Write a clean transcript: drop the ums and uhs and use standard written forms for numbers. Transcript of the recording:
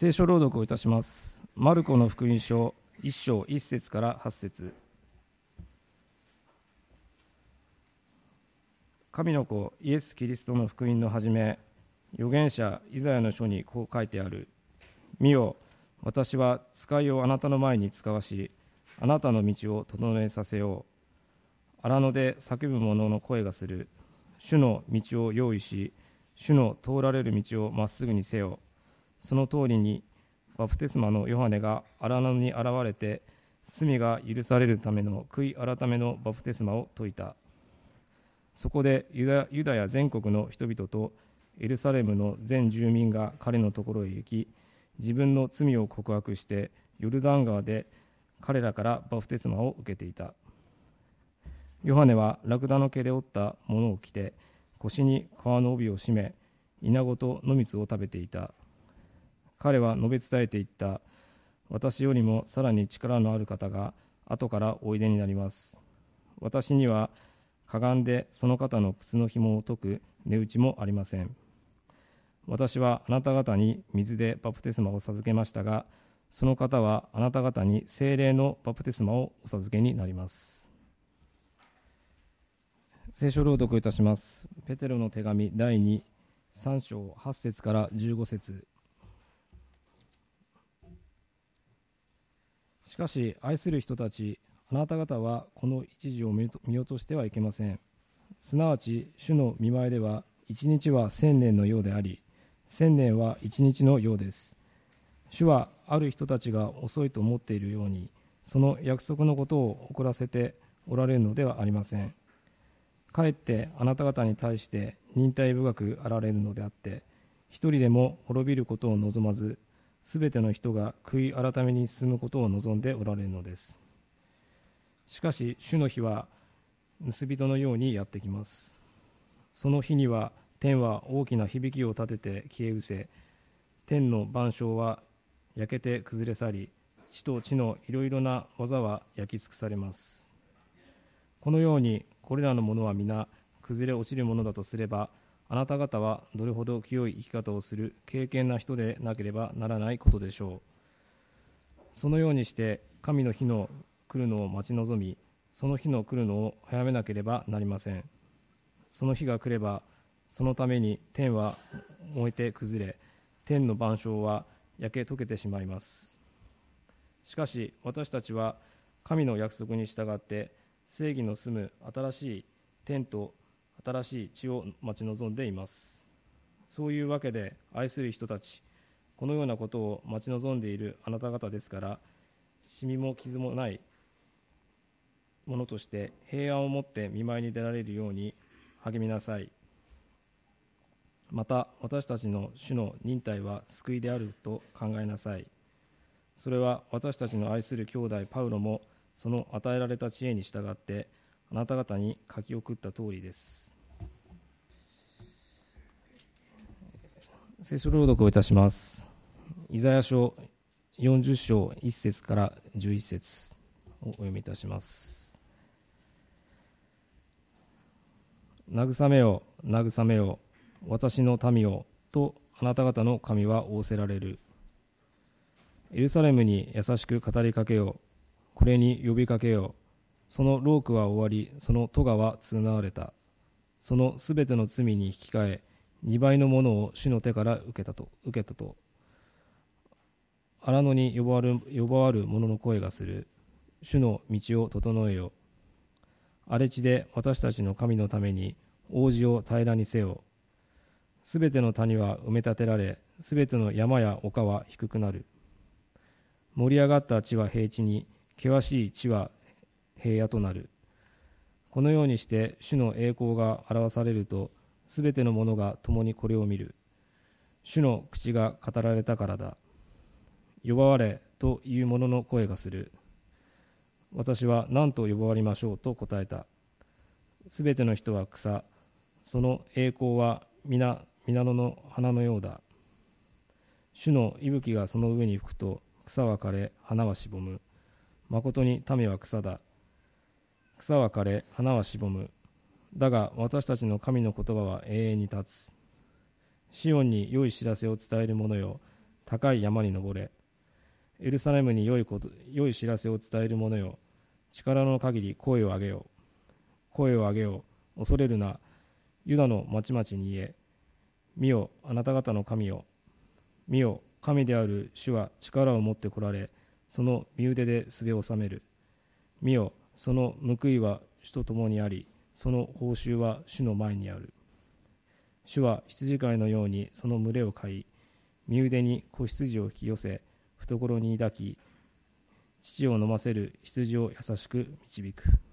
聖書朗読をいたします。マルコの福音書1章1節から8節。神の子イエス・キリストの福音の始め、預言者イザヤの書にこう書いてある。見よ、私は使いをあなたの前に使わし、あなたの道を整えさせよう。荒野で叫ぶ者の声がする。主の道を用意し、主の通られる道をまっすぐにせよ。その通りにバプテスマのヨハネが荒野に現れて、罪が許されるための悔い改めのバプテスマを説いた。そこでユダヤ全国の人々とエルサレムの全住民が彼のところへ行き、自分の罪を告白してヨルダン川で彼らからバプテスマを受けていた。ヨハネはラクダの毛で織ったものを着て、腰に革の帯を締め、イナゴと野蜜を食べていた。彼は述べ伝えていった。私よりもさらに力のある方が後からおいでになります。私にはかがんでその方の靴の紐を解く値打ちもありません。私はあなた方に水でバプテスマを授けましたが、その方はあなた方に聖霊のバプテスマをお授けになります。聖書朗読いたします。ペテロの手紙第3章8節から15節。しかし愛する人たち、あなた方はこの一時を見落としてはいけません。すなわち主の御前では一日は1000年のようであり、1000年は一日のようです。主はある人たちが遅いと思っているように、その約束のことを遅らせておられるのではありません。かえってあなた方に対して忍耐深くあられるのであって、一人でも滅びることを望まず、すべての人が悔い改めに進むことを望んでおられるのです。しかし主の日は盗人のようにやってきます。その日には天は大きな響きを立てて消え失せ、天の万象は焼けて崩れ去り、地と地のいろいろな技は焼き尽くされます。このようにこれらのものは皆崩れ落ちるものだとすれば、あなた方はどれほど清い生き方をする敬虔な人でなければならないことでしょう。そのようにして神の日の来るのを待ち望み、その日の来るのを早めなければなりません。その日が来れば、そのために天は燃えて崩れ、天の万象は焼け溶けてしまいます。しかし私たちは神の約束に従って正義の住む新しい天と新しい地を待ち望んでいます。そういうわけで愛する人たち、このようなことを待ち望んでいるあなた方ですから、シミも傷もないものとして平安を持って見舞いに出られるように励みなさい。また私たちの主の忍耐は救いであると考えなさい。それは私たちの愛する兄弟パウロもその与えられた知恵に従ってあなた方に書き送った通りです。聖書朗読をいたします。イザヤ書40章1節から11節をお読みいたします。慰めよ、慰めよ、私の民をとあなた方の神は仰せられる。エルサレムに優しく語りかけよ、これに呼びかけよ。その労苦は終わり、その咎は償われた。そのすべての罪に引き換え、2倍のものを主の手から受けたと。荒野に呼ばわる者の声がする。主の道を整えよ。荒れ地で私たちの神のために王子を平らにせよ。すべての谷は埋め立てられ、すべての山や丘は低くなる。盛り上がった地は平地に、険しい地は平野となる。このようにして主の栄光が表されると、すべての者が共にこれを見る。主の口が語られたからだ。呼ばわれという者の声がする。私は何と呼ばわりましょうと答えた。すべての人は草、その栄光は皆水面の花のようだ。主の息吹がその上に吹くと、草は枯れ、花はしぼむ。まことに民は草だ。草は枯れ、花はしぼむ。だが私たちの神の言葉は永遠に立つ。シオンに良い知らせを伝える者よ、 高い山に登れ。エルサレムに良い知らせを伝える者よ、力の限り声を上げよう。声を上げよう。恐れるな。ユダの町々に言え。見よ、あなた方の神よ。見よ、神である主は力を持って来られ、その身腕で術を治める。見よ、その報いは主と共にあり、その報酬は主の前にある。主は羊飼いのようにその群れを飼い、身腕に子羊を引き寄せ、懐に抱き、乳を飲ませる羊を優しく導く。